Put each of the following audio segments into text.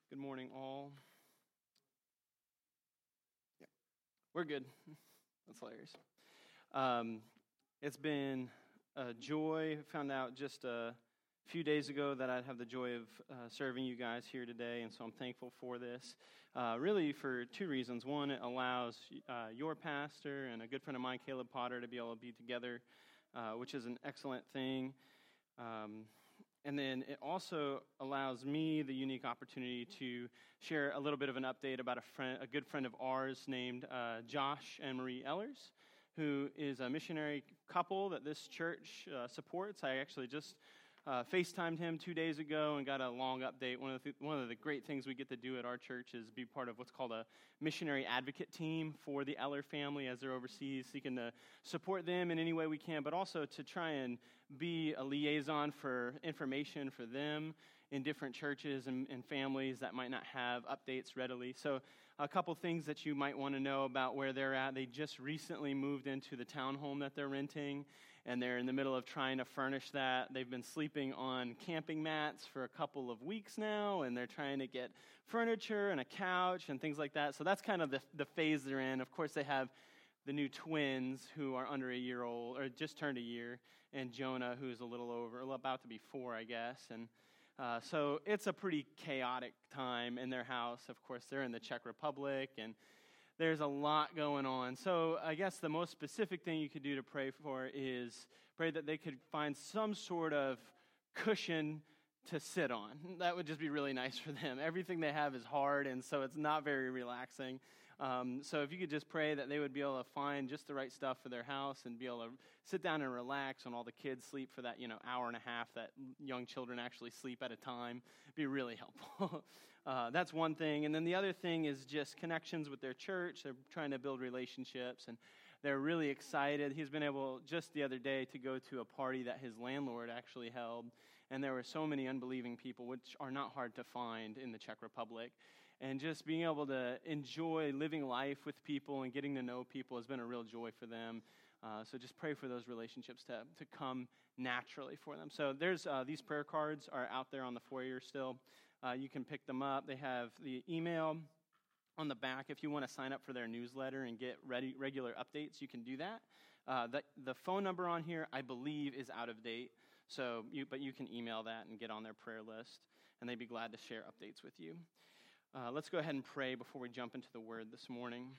Good morning, all. Yeah, we're good. That's hilarious. It's been a joy. Found out just a few days ago that I'd have the joy of serving you guys here today, and so I'm thankful for this. Really for two reasons. One, it allows your pastor and a good friend of mine, Caleb Potter, to be able to be together, which is an excellent thing. And then it also allows me the unique opportunity to share a little bit of an update about a good friend of ours named Josh and Marie Ellers, who is a missionary couple that this church supports. I actually just FaceTimed him 2 days ago and got a long update. One of the great things we get to do at our church is be part of what's called a missionary advocate team for the Eller family as they're overseas, seeking to support them in any way we can, but also to try and be a liaison for information for them in different churches and families that might not have updates readily. So a couple things that you might want to know about where they're at. They just recently moved into the townhome that they're renting, and they're in the middle of trying to furnish that. They've been sleeping on camping mats for a couple of weeks now, and they're trying to get furniture and a couch and things like that. So that's kind of the phase they're in. Of course, they have the new twins who are under a year old, or just turned a year, and Jonah, who's a little over, about to be 4, I guess, and so it's a pretty chaotic time in their house. Of course, they're in the Czech Republic, and there's a lot going on. So I guess the most specific thing you could do to pray for is pray that they could find some sort of cushion to sit on. That would just be really nice for them. Everything they have is hard, and so it's not very relaxing. So if you could just pray that they would be able to find just the right stuff for their house and be able to sit down and relax when all the kids sleep for that hour and a half that young children actually sleep at a time, it'd be really helpful. That's one thing. And then the other thing is just connections with their church. They're trying to build relationships, and they're really excited. He's been able, just the other day, to go to a party that his landlord actually held, and there were so many unbelieving people, which are not hard to find in the Czech Republic. And just being able to enjoy living life with people and getting to know people has been a real joy for them. So just pray for those relationships to come naturally for them. So there's these prayer cards are out there on the foyer still. You can pick them up. They have the email on the back. If you want to sign up for their newsletter and get regular updates, you can do that. The phone number on here, I believe, is out of date. But you can email that and get on their prayer list, and they'd be glad to share updates with you. Let's go ahead and pray before we jump into the Word this morning.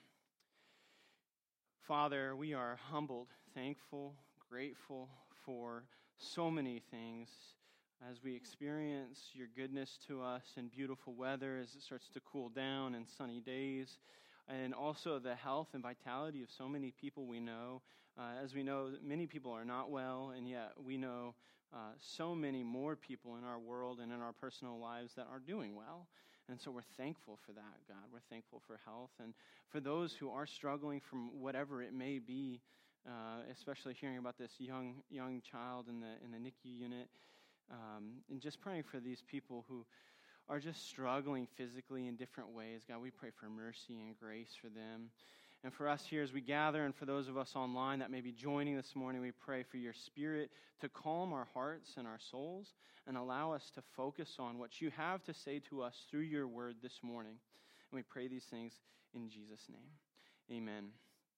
Father, we are humbled, thankful, grateful for so many things as we experience your goodness to us in beautiful weather as it starts to cool down and sunny days, and also the health and vitality of so many people we know. As we know, many people are not well, and yet we know so many more people in our world and in our personal lives that are doing well. And so we're thankful for that, God. We're thankful for health. And for those who are struggling from whatever it may be, especially hearing about this young child in the NICU unit, and just praying for these people who are just struggling physically in different ways. God, we pray for mercy and grace for them. And for us here as we gather, and for those of us online that may be joining this morning, we pray for your Spirit to calm our hearts and our souls and allow us to focus on what you have to say to us through your word this morning. And we pray these things in Jesus' name. Amen.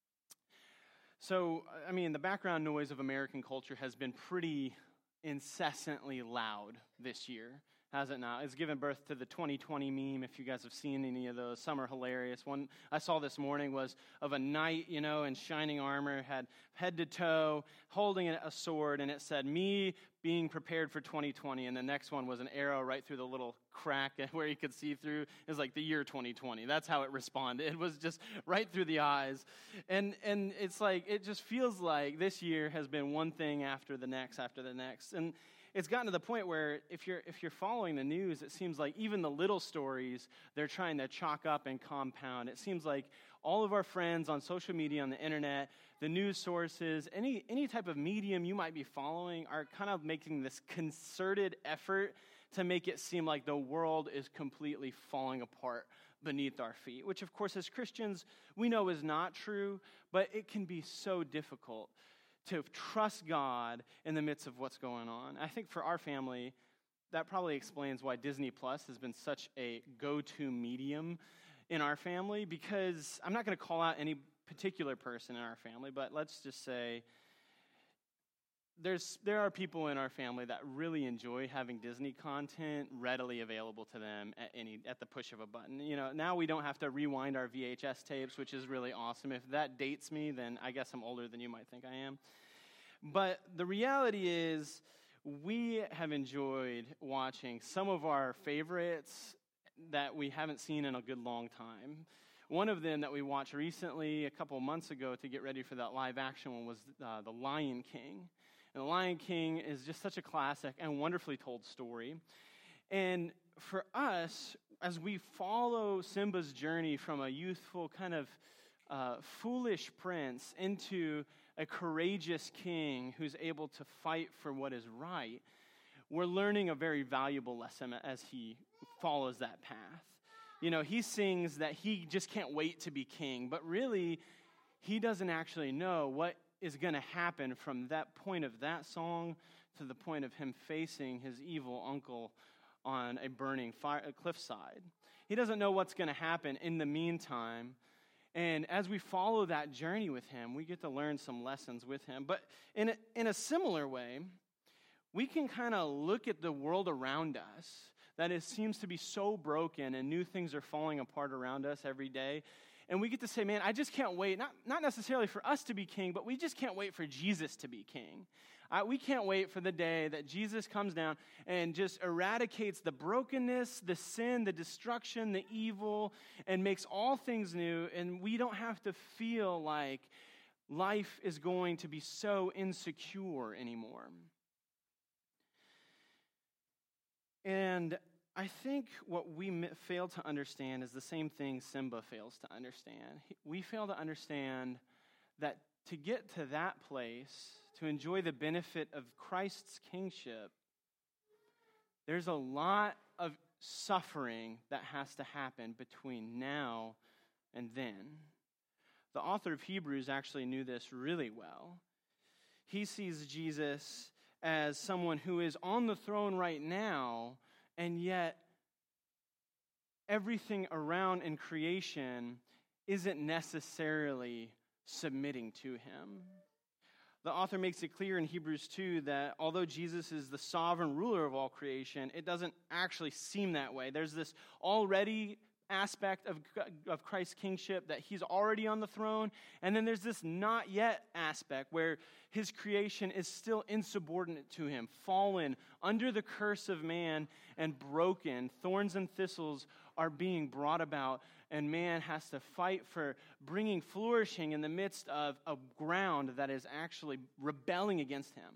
So, the background noise of American culture has been pretty incessantly loud this year, has it not? It's given birth to the 2020 meme, if you guys have seen any of those. Some are hilarious. One I saw this morning was of a knight, in shining armor, had head to toe, holding a sword, and it said, "Me being prepared for 2020." And the next one was an arrow right through the little crack where you could see through. It was like the year 2020. That's how it responded. It was just right through the eyes. And it's like, it just feels like this year has been one thing after the next. And it's gotten to the point where if you're following the news, it seems like even the little stories they're trying to chalk up and compound. It seems like all of our friends on social media, on the internet, the news sources, any type of medium you might be following are kind of making this concerted effort to make it seem like the world is completely falling apart beneath our feet, which of course as Christians we know is not true, but it can be so difficult to trust God in the midst of what's going on. I think for our family, that probably explains why Disney Plus has been such a go-to medium in our family, because I'm not going to call out any particular person in our family, but let's just say there are people in our family that really enjoy having Disney content readily available to them at the push of a button. Now we don't have to rewind our VHS tapes, which is really awesome. If that dates me, then I guess I'm older than you might think I am. But the reality is, we have enjoyed watching some of our favorites that we haven't seen in a good long time. One of them that we watched recently, a couple of months ago, to get ready for that live action one, was The Lion King. And The Lion King is just such a classic and wonderfully told story. And for us, as we follow Simba's journey from a youthful kind of foolish prince into a courageous king who's able to fight for what is right, we're learning a very valuable lesson as he follows that path. He sings that he just can't wait to be king, but really, he doesn't actually know what is going to happen from that point of that song to the point of him facing his evil uncle on a burning cliffside. He doesn't know what's going to happen in the meantime. And as we follow that journey with him, we get to learn some lessons with him. But in a similar way, we can kind of look at the world around us that it seems to be so broken and new things are falling apart around us every day. And we get to say, man, I just can't wait, not necessarily for us to be king, but we just can't wait for Jesus to be king. We can't wait for the day that Jesus comes down and just eradicates the brokenness, the sin, the destruction, the evil, and makes all things new, and we don't have to feel like life is going to be so insecure anymore. And I think what we fail to understand is the same thing Simba fails to understand. We fail to understand that to get to that place, to enjoy the benefit of Christ's kingship, there's a lot of suffering that has to happen between now and then. The author of Hebrews actually knew this really well. He sees Jesus as someone who is on the throne right now, and yet everything around in creation isn't necessarily submitting to him. The author makes it clear in Hebrews 2 that although Jesus is the sovereign ruler of all creation, it doesn't actually seem that way. There's this already aspect of Christ's kingship, that he's already on the throne, and then there's this not yet aspect where his creation is still insubordinate to him, fallen under the curse of man and broken. Thorns and thistles are being brought about, and man has to fight for bringing flourishing in the midst of a ground that is actually rebelling against him.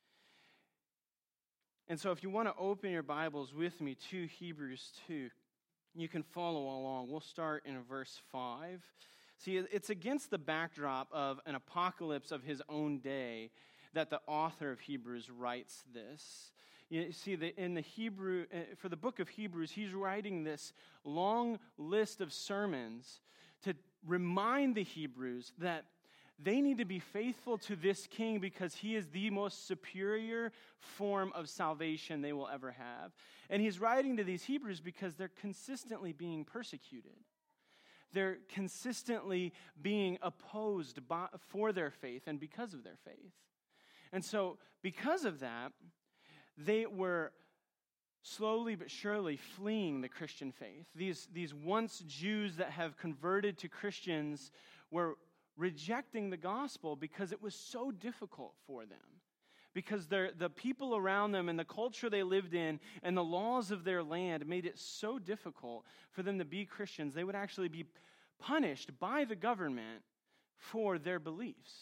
And so if you want to open your Bibles with me to Hebrews 2, you can follow along. We'll start in verse 5. See, it's against the backdrop of an apocalypse of his own day that the author of Hebrews writes this. You see, for the book of Hebrews, he's writing this long list of sermons to remind the Hebrews that they need to be faithful to this king because he is the most superior form of salvation they will ever have. And he's writing to these Hebrews because they're consistently being persecuted. They're consistently being opposed for their faith and because of their faith. And so because of that, they were slowly but surely fleeing the Christian faith. These once Jews that have converted to Christians were rejecting the gospel because it was so difficult for them. Because the people around them and the culture they lived in and the laws of their land made it so difficult for them to be Christians. They would actually be punished by the government for their beliefs.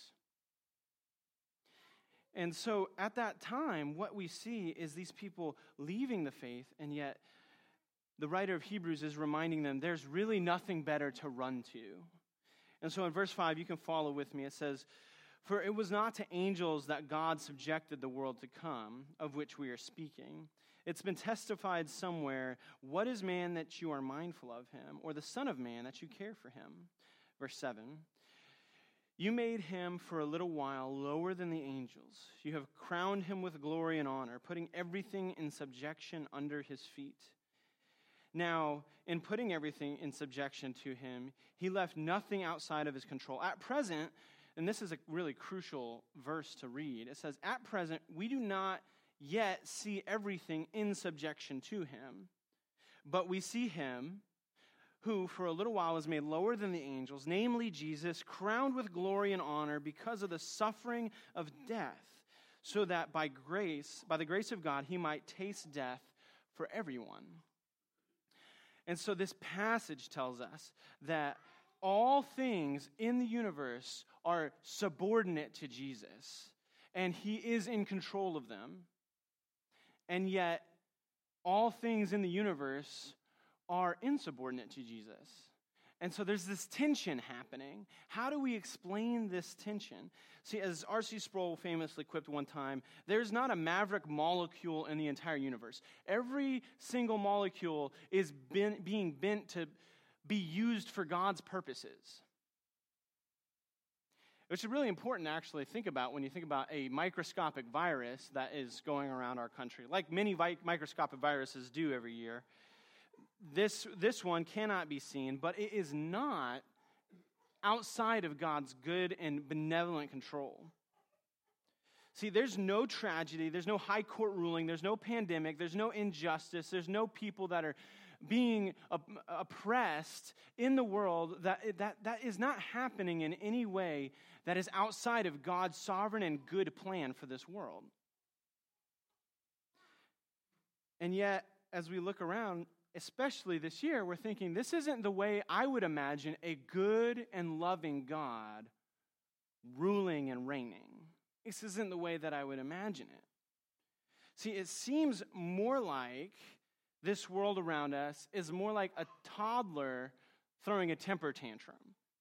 And so at that time, what we see is these people leaving the faith, and yet the writer of Hebrews is reminding them there's really nothing better to run to. And so in verse 5, you can follow with me. It says, "For it was not to angels that God subjected the world to come, of which we are speaking. It's been testified somewhere, what is man that you are mindful of him, or the son of man that you care for him?" Verse 7, You made him for a little while lower than the angels. You have crowned him with glory and honor, putting everything in subjection under his feet. Now, in putting everything in subjection to him, he left nothing outside of his control. At present, and this is a really crucial verse to read, it says, at present, we do not yet see everything in subjection to him, but we see him who for a little while was made lower than the angels, namely Jesus, crowned with glory and honor because of the suffering of death, so that by the grace of God, he might taste death for everyone. And so this passage tells us that all things in the universe are subordinate to Jesus, and he is in control of them. And yet, all things in the universe are insubordinate to Jesus. And so there's this tension happening. How do we explain this tension? See, as R.C. Sproul famously quipped one time, there's not a maverick molecule in the entire universe. Every single molecule is being bent to be used for God's purposes. Which is really important to actually think about when you think about a microscopic virus that is going around our country, like many microscopic viruses do every year. This one cannot be seen, but it is not outside of God's good and benevolent control. See, there's no tragedy, there's no high court ruling, there's no pandemic, there's no injustice, there's no people that are being oppressed in the world that is not happening in any way that is outside of God's sovereign and good plan for this world. And yet, as we look around, especially this year, we're thinking, this isn't the way I would imagine a good and loving God ruling and reigning. This isn't the way that I would imagine it. See, it seems more like this world around us is more like a toddler throwing a temper tantrum.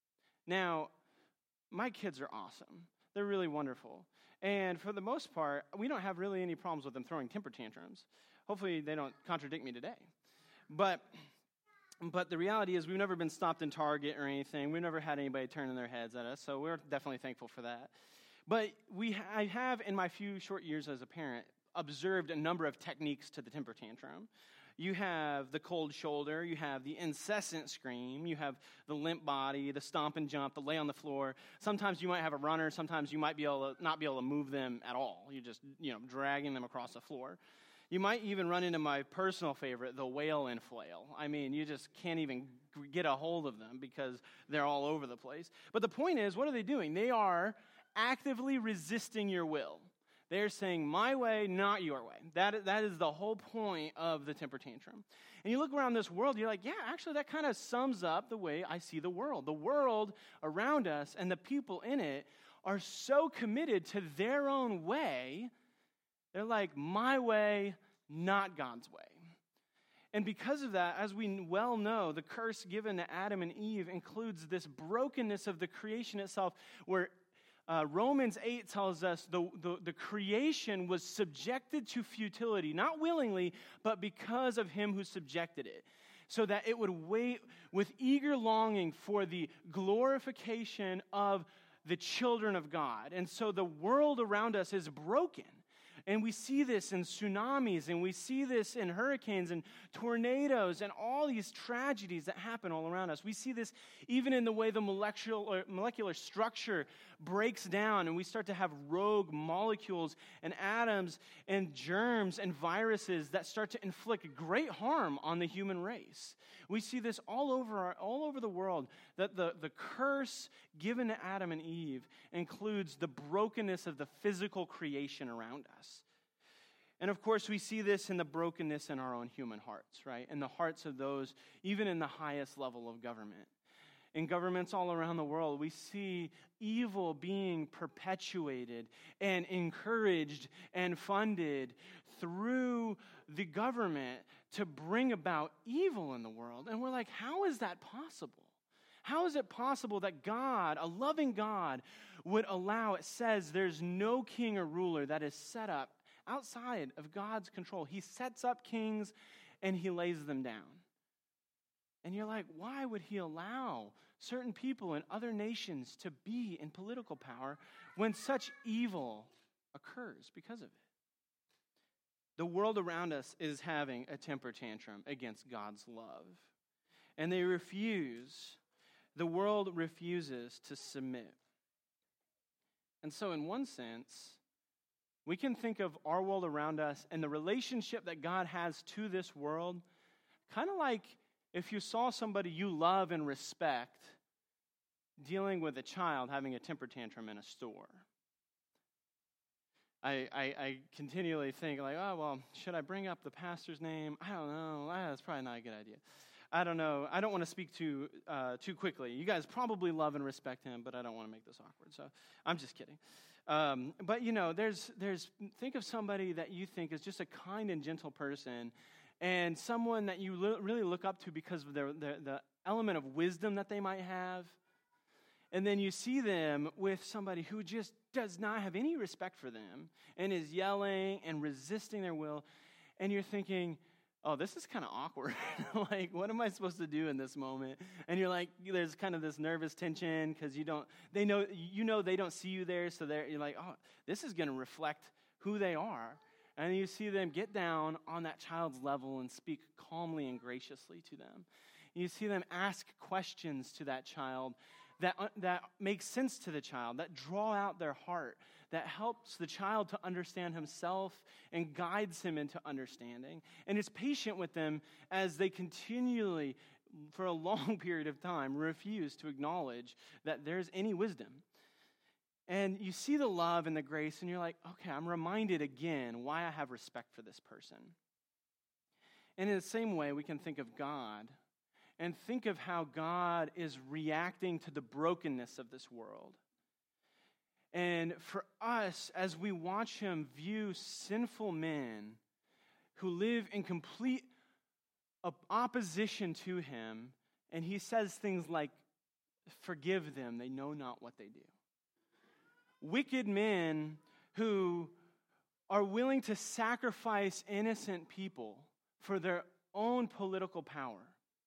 Now, my kids are awesome. They're really wonderful. And for the most part, we don't have really any problems with them throwing temper tantrums. Hopefully they don't contradict me today. But the reality is we've never been stopped in Target or anything. We've never had anybody turning their heads at us, so we're definitely thankful for that. But I have, in my few short years as a parent, observed a number of techniques to the temper tantrum. You have the cold shoulder, you have the incessant scream, you have the limp body, the stomp and jump, the lay on the floor. Sometimes you might have a runner, sometimes you might not be able to move them at all. You're just, dragging them across the floor. You might even run into my personal favorite, the wail and flail. I mean, you just can't even get a hold of them because they're all over the place. But the point is, what are they doing? They are actively resisting your will. They're saying, my way, not your way. That is the whole point of the temper tantrum. And you look around this world, you're like, yeah, actually that kind of sums up the way I see the world. The world around us and the people in it are so committed to their own way. They're like, my way, not God's way. And because of that, as we well know, the curse given to Adam and Eve includes this brokenness of the creation itself, where Romans 8 tells us the creation was subjected to futility, not willingly, but because of him who subjected it, so that it would wait with eager longing for the glorification of the children of God. And so the world around us is broken. And we see this in tsunamis, and we see this in hurricanes and tornadoes and all these tragedies that happen all around us. We see this even in the way the molecular structure breaks down, and we start to have rogue molecules and atoms and germs and viruses that start to inflict great harm on the human race. We see this all over the world, that the curse given to Adam and Eve includes the brokenness of the physical creation around us. And of course, we see this in the brokenness in our own human hearts, right? In the hearts of those, even in the highest level of government. In governments all around the world, we see evil being perpetuated and encouraged and funded through the government to bring about evil in the world. And we're like, how is that possible? How is it possible that God, a loving God, would allow, it says there's no king or ruler that is set up outside of God's control. He sets up kings and he lays them down. And you're like, why would he allow certain people in other nations to be in political power when such evil occurs because of it? The world around us is having a temper tantrum against God's love. And the world refuses to submit. And so in one sense, we can think of our world around us and the relationship that God has to this world kind of like if you saw somebody you love and respect dealing with a child having a temper tantrum in a store. I continually think like, oh, well, should I bring up the pastor's name? I don't know. That's probably not a good idea. I don't know. I don't want to speak too quickly. You guys probably love and respect him, but I don't want to make this awkward. So I'm just kidding. But there's think of somebody that you think is just a kind and gentle person, and someone that you really look up to because of the element of wisdom that they might have. And then you see them with somebody who just does not have any respect for them and is yelling and resisting their will. And you're thinking, oh, this is kind of awkward. Like, what am I supposed to do in this moment? And you're like, there's kind of this nervous tension because they don't see you there. So you're like, oh, this is going to reflect who they are. And you see them get down on that child's level and speak calmly and graciously to them. You see them ask questions to that child that makes sense to the child, that draw out their heart, that helps the child to understand himself and guides him into understanding. And is patient with them as they continually, for a long period of time, refuse to acknowledge that there's any wisdom. And you see the love and the grace, and you're like, okay, I'm reminded again why I have respect for this person. And in the same way, we can think of God and think of how God is reacting to the brokenness of this world. And for us, as we watch him view sinful men who live in complete opposition to him, and he says things like, forgive them, they know not what they do. Wicked men who are willing to sacrifice innocent people for their own political power.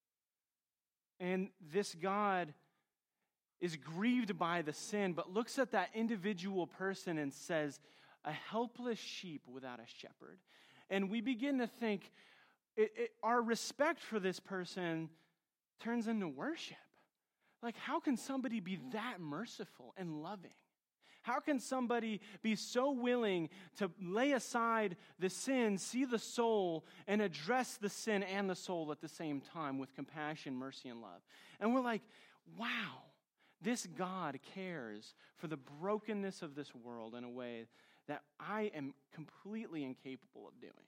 And this God is grieved by the sin, but looks at that individual person and says, a helpless sheep without a shepherd. And we begin to think, our respect for this person turns into worship. Like, how can somebody be that merciful and loving? How can somebody be so willing to lay aside the sin, see the soul, and address the sin and the soul at the same time with compassion, mercy, and love? And we're like, wow, this God cares for the brokenness of this world in a way that I am completely incapable of doing.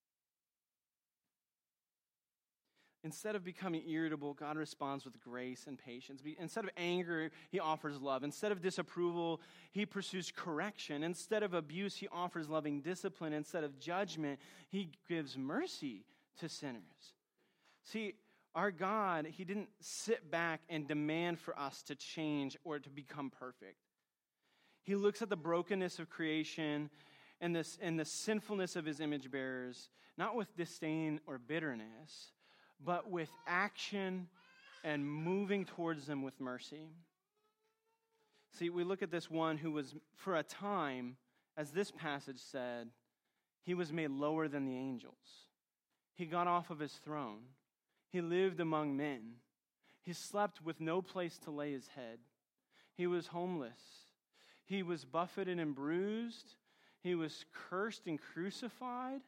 Instead of becoming irritable, God responds with grace and patience. Instead of anger, he offers love. Instead of disapproval, he pursues correction. Instead of abuse, he offers loving discipline. Instead of judgment, he gives mercy to sinners. See, our God, he didn't sit back and demand for us to change or to become perfect. He looks at the brokenness of creation and the sinfulness of his image bearers, not with disdain or bitterness, but with action and moving towards them with mercy. See, we look at this one who was, for a time, as this passage said, he was made lower than the angels. He got off of his throne. He lived among men. He slept with no place to lay his head. He was homeless. He was buffeted and bruised. He was cursed and crucified.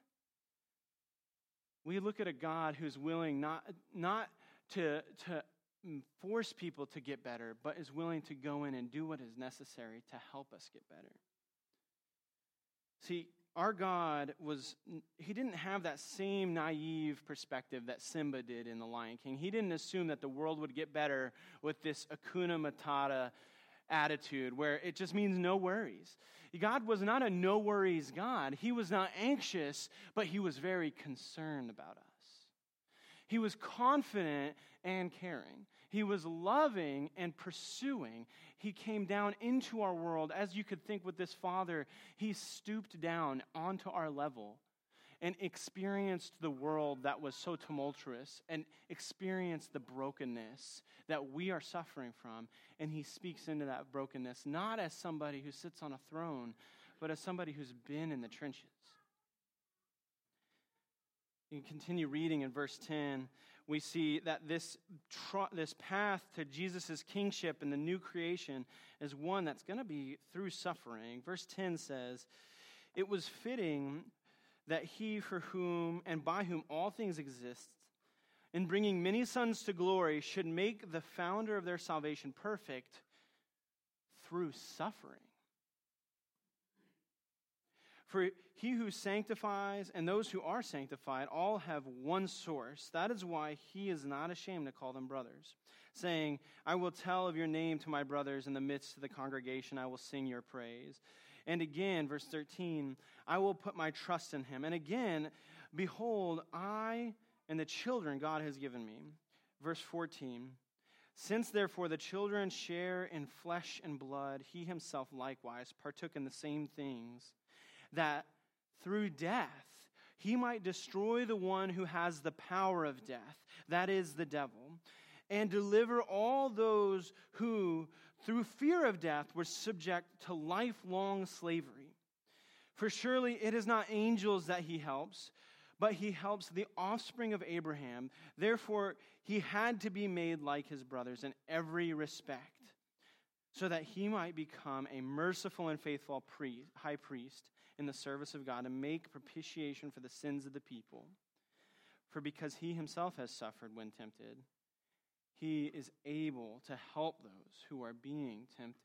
We look at a God who's willing not to force people to get better, but is willing to go in and do what is necessary to help us get better. See, our God he didn't have that same naive perspective that Simba did in The Lion King. He didn't assume that the world would get better with this Hakuna Matata attitude where it just means no worries. God was not a no worries God. He was not anxious, but he was very concerned about us. He was confident and caring. He was loving and pursuing. He came down into our world. As you could think with this father, he stooped down onto our level and experienced the world that was so tumultuous and experienced the brokenness that we are suffering from. And he speaks into that brokenness, not as somebody who sits on a throne, but as somebody who's been in the trenches. You can continue reading in verse 10. We see that this path to Jesus' kingship and the new creation is one that's going to be through suffering. Verse 10 says, "It was fitting that he for whom and by whom all things exist, in bringing many sons to glory, should make the founder of their salvation perfect through suffering. For he who sanctifies and those who are sanctified all have one source. That is why he is not ashamed to call them brothers, saying, I will tell of your name to my brothers in the midst of the congregation. I will sing your praise. And again, verse 13, I will put my trust in him. And again, behold, I and the children God has given me. Verse 14, since therefore the children share in flesh and blood, he himself likewise partook in the same things, that through death he might destroy the one who has the power of death, that is the devil, and deliver all those who, through fear of death, were subject to lifelong slavery. For surely it is not angels that he helps, but he helps the offspring of Abraham. Therefore, he had to be made like his brothers in every respect, so that he might become a merciful and faithful high priest in the service of God, and make propitiation for the sins of the people. For because he himself has suffered when tempted, he is able to help those who are being tempted.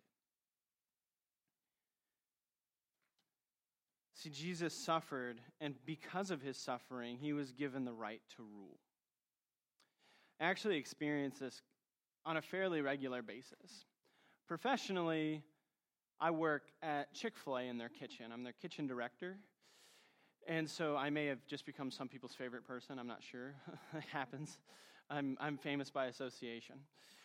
See, Jesus suffered, and because of his suffering, he was given the right to rule. I actually experience this on a fairly regular basis. Professionally, I work at Chick-fil-A in their kitchen. I'm their kitchen director. And so I may have just become some people's favorite person. I'm not sure. It happens. I'm famous by association.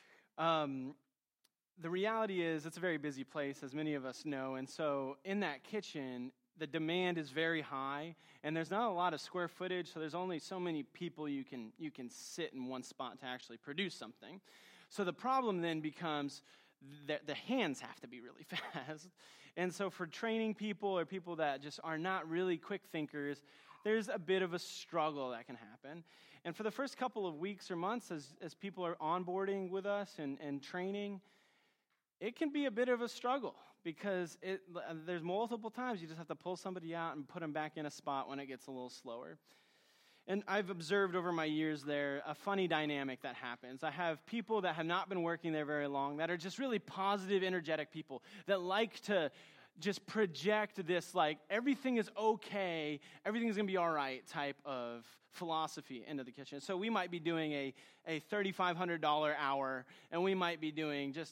The reality is it's a very busy place, as many of us know. And so in that kitchen, the demand is very high, and there's not a lot of square footage, so there's only so many people you can sit in one spot to actually produce something. So the problem then becomes the hands have to be really fast. And so for training people or people that just are not really quick thinkers, there's a bit of a struggle that can happen. And for the first couple of weeks or months, as people are onboarding with us and training, it can be a bit of a struggle because there's multiple times you just have to pull somebody out and put them back in a spot when it gets a little slower. And I've observed over my years there a funny dynamic that happens. I have people that have not been working there very long that are just really positive, energetic people that like to just project this like everything is okay, everything's going to be all right type of philosophy into the kitchen. So we might be doing a $3,500 hour, and we might be doing just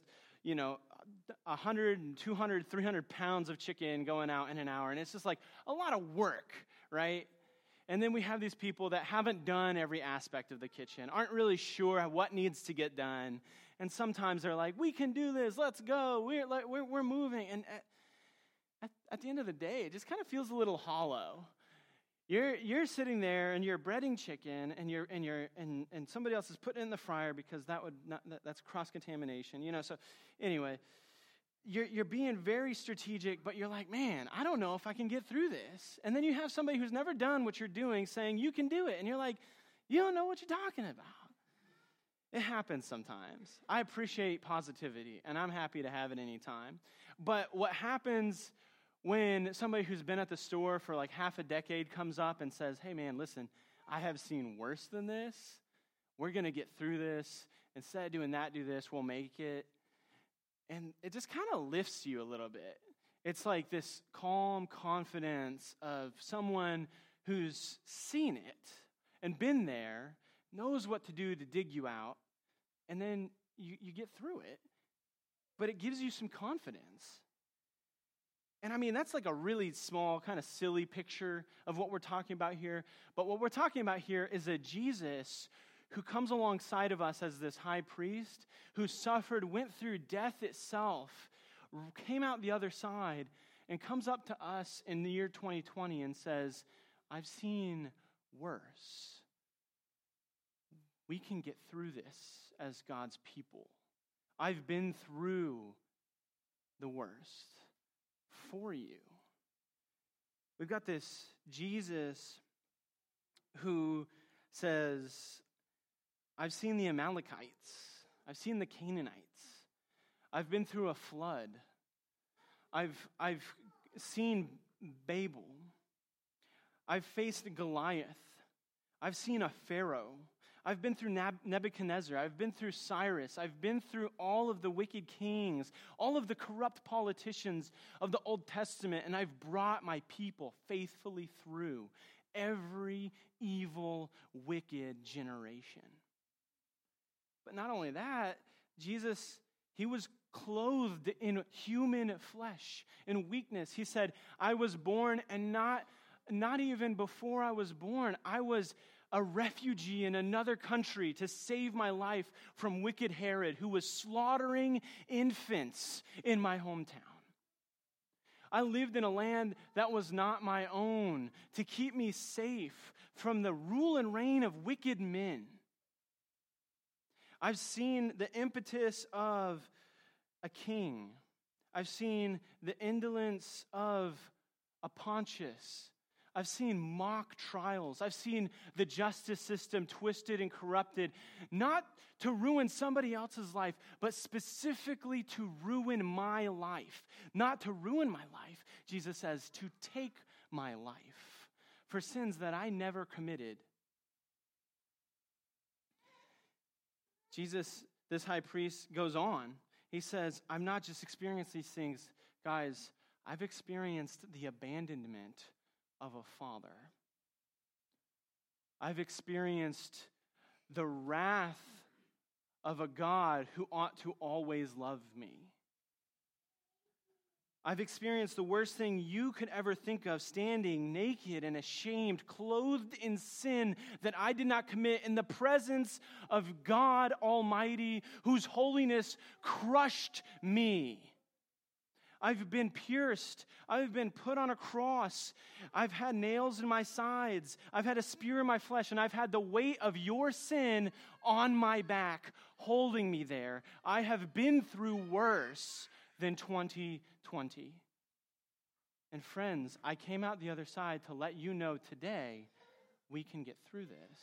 100, 200, 300 pounds of chicken going out in an hour. And it's just like a lot of work, right? And then we have these people that haven't done every aspect of the kitchen, aren't really sure what needs to get done. And sometimes they're like, we can do this, let's go, we're moving. And at the end of the day, it just kind of feels a little hollow. You're sitting there and you're breading chicken and somebody else is putting it in the fryer because that's cross-contamination. So anyway, you're being very strategic, but you're like, man, I don't know if I can get through this. And then you have somebody who's never done what you're doing saying you can do it. And you're like, you don't know what you're talking about. It happens sometimes. I appreciate positivity, and I'm happy to have it anytime. But what happens when somebody who's been at the store for like half a decade comes up and says, hey man, listen, I have seen worse than this. We're going to get through this. Instead of doing that, do this. We'll make it. And it just kind of lifts you a little bit. It's like this calm confidence of someone who's seen it and been there, knows what to do to dig you out, and then you get through it. But it gives you some confidence. And I mean, that's like a really small, kind of silly picture of what we're talking about here. But what we're talking about here is a Jesus who comes alongside of us as this high priest, who suffered, went through death itself, came out the other side, and comes up to us in the year 2020 and says, I've seen worse. We can get through this as God's people. I've been through the worst for you. We've got this Jesus who says, I've seen the Amalekites. I've seen the Canaanites. I've been through a flood. I've seen Babel. I've faced Goliath. I've seen a Pharaoh. I've been through Nebuchadnezzar. I've been through Cyrus. I've been through all of the wicked kings, all of the corrupt politicians of the Old Testament, and I've brought my people faithfully through every evil, wicked generation. But not only that, Jesus, he was clothed in human flesh, in weakness. He said, I was born, and not even before I was born, I was a refugee in another country to save my life from wicked Herod, who was slaughtering infants in my hometown. I lived in a land that was not my own to keep me safe from the rule and reign of wicked men. I've seen the impetus of a king. I've seen the indolence of a Pontius. I've seen mock trials. I've seen the justice system twisted and corrupted, not to ruin somebody else's life, but specifically to ruin my life. Not to ruin my life, Jesus says, to take my life for sins that I never committed. Jesus, this high priest, goes on. He says, I've not just experienced these things, guys, I've experienced the abandonment of a father. I've experienced the wrath of a God who ought to always love me. I've experienced the worst thing you could ever think of, standing naked and ashamed, clothed in sin that I did not commit in the presence of God Almighty, whose holiness crushed me. I've been pierced. I've been put on a cross. I've had nails in my sides. I've had a spear in my flesh, and I've had the weight of your sin on my back, holding me there. I have been through worse than 2020. And friends, I came out the other side to let you know today we can get through this.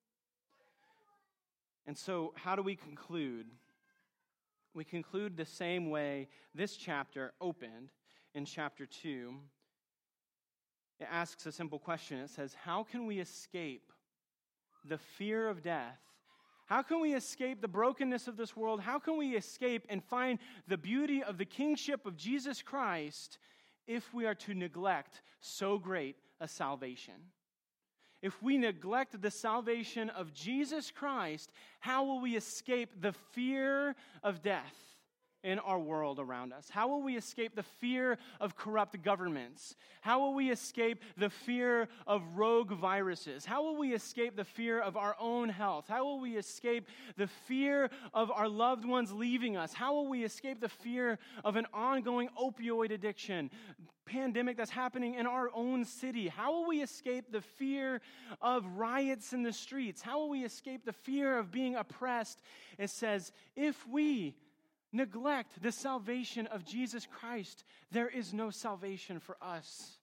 And so, how do we conclude? We conclude the same way this chapter opened in chapter 2. It asks a simple question. It says, how can we escape the fear of death? How can we escape the brokenness of this world? How can we escape and find the beauty of the kingship of Jesus Christ if we are to neglect so great a salvation? If we neglect the salvation of Jesus Christ, how will we escape the fear of death in our world around us? How will we escape the fear of corrupt governments? How will we escape the fear of rogue viruses? How will we escape the fear of our own health? How will we escape the fear of our loved ones leaving us? How will we escape the fear of an ongoing opioid addiction, pandemic that's happening in our own city? How will we escape the fear of riots in the streets? How will we escape the fear of being oppressed? It says, if we neglect the salvation of Jesus Christ, there is no salvation for us.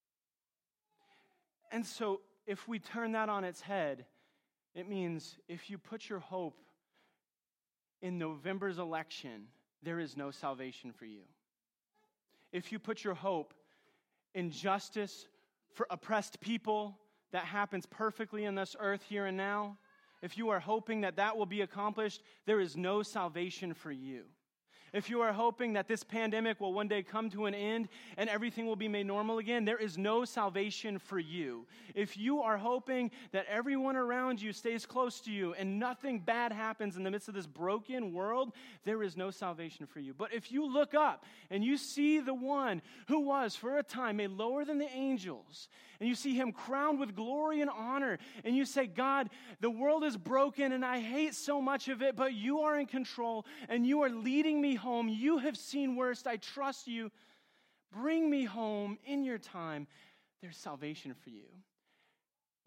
And so, if we turn that on its head, it means if you put your hope in November's election, there is no salvation for you. If you put your hope in justice for oppressed people that happens perfectly in this earth here and now, if you are hoping that that will be accomplished, there is no salvation for you. If you are hoping that this pandemic will one day come to an end and everything will be made normal again, there is no salvation for you. If you are hoping that everyone around you stays close to you and nothing bad happens in the midst of this broken world, there is no salvation for you. But if you look up and you see the one who was for a time made lower than the angels, and you see him crowned with glory and honor, and you say, God, the world is broken and I hate so much of it, but you are in control and you are leading me home. You have seen worse. I trust you. Bring me home in your time. There's salvation for you.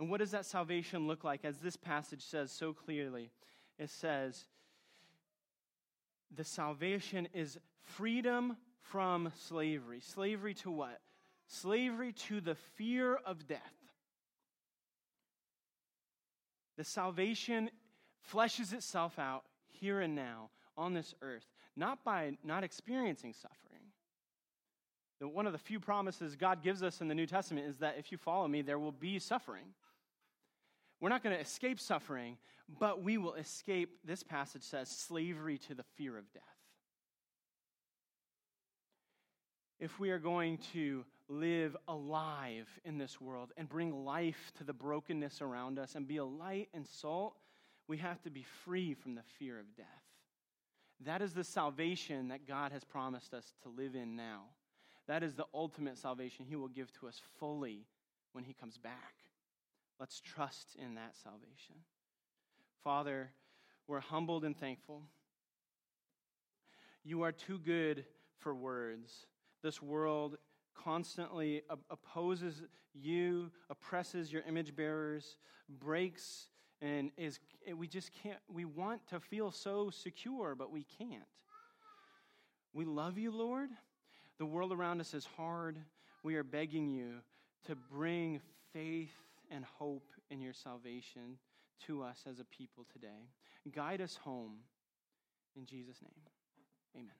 And what does that salvation look like? As this passage says so clearly, it says, the salvation is freedom from slavery. Slavery to what? Slavery to the fear of death. The salvation fleshes itself out here and now on this earth, not by not experiencing suffering. One of the few promises God gives us in the New Testament is that if you follow me, there will be suffering. We're not going to escape suffering, but we will escape, this passage says, slavery to the fear of death. If we are going to live alive in this world and bring life to the brokenness around us and be a light and salt, we have to be free from the fear of death. That is the salvation that God has promised us to live in now. That is the ultimate salvation He will give to us fully when He comes back. Let's trust in that salvation. Father, we're humbled and thankful. You are too good for words. This world constantly opposes you, oppresses your image bearers, breaks, and we just can't. We want to feel so secure, but we can't. We love you, Lord. The world around us is hard. We are begging you to bring faith and hope in your salvation to us as a people today. Guide us home. In Jesus' name, amen.